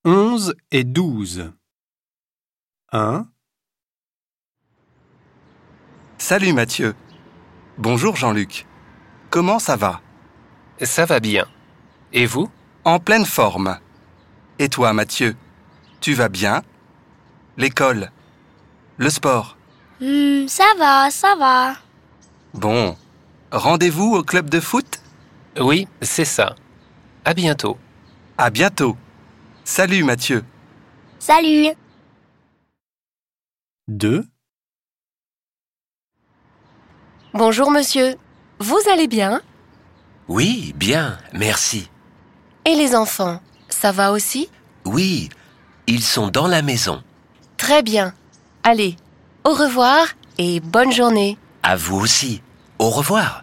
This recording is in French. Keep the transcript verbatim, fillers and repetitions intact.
onze et douze. un. Salut Mathieu. Bonjour Jean-Luc. Comment ça va? Ça va bien. Et vous? En pleine forme. Et toi Mathieu? Tu vas bien? L'école? Le sport? Hmm, ça va, ça va. Bon. Rendez-vous au club de foot? Oui, c'est ça. À bientôt. À bientôt. Salut Mathieu. Salut. deux. Bonjour monsieur, vous allez bien? Oui, bien, merci. Et les enfants, ça va aussi? Oui, ils sont dans la maison. Très bien. Allez, au revoir et bonne journée. À vous aussi. Au revoir.